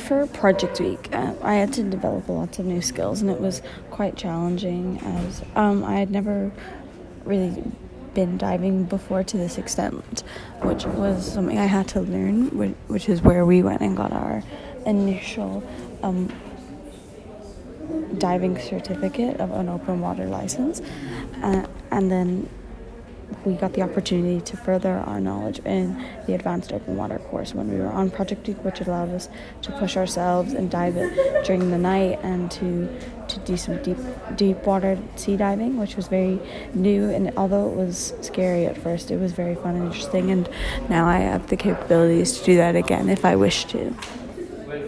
For Project Week, I had to develop lots of new skills, and it was quite challenging as I had never really been diving before to this extent, which was something I had to learn, which is where we went and got our initial diving certificate of an open water license, and then we got the opportunity to further our knowledge in the advanced open water course when we were on Project Week, which allowed us to push ourselves and dive it during the night and to do some deep water sea diving, which was very new, and although it was scary at first, it was very fun and interesting, and now I have the capabilities to do that again if I wish to.